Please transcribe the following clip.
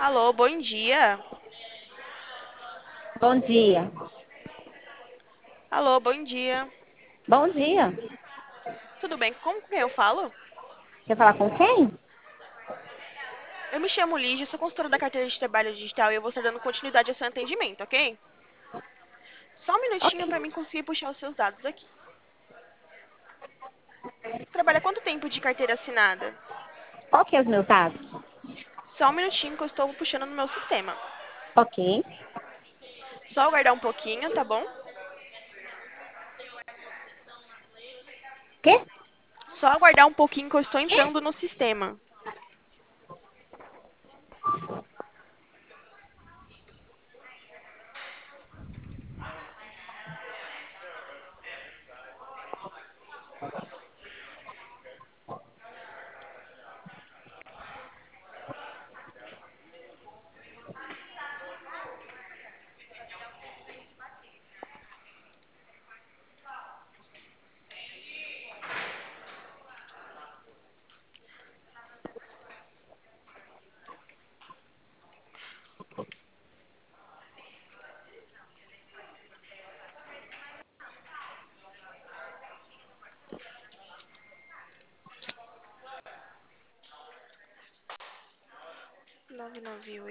Alô, bom dia. Bom dia. Alô, bom dia. Bom dia. Tudo bem? Como que eu falo? Quer falar com quem? Eu me chamo Lígia, sou consultora da carteira de trabalho digital e eu vou estar dando continuidade ao seu atendimento, ok? Só um Ok. minutinho para mim conseguir puxar os seus dados aqui. Você trabalha quanto tempo de carteira assinada? Qual que é os meus dados? Só um minutinho que eu estou puxando no meu sistema. Ok. Só aguardar um pouquinho, tá bom? Quê? Só aguardar um pouquinho que eu estou entrando no sistema. Nove nove oito.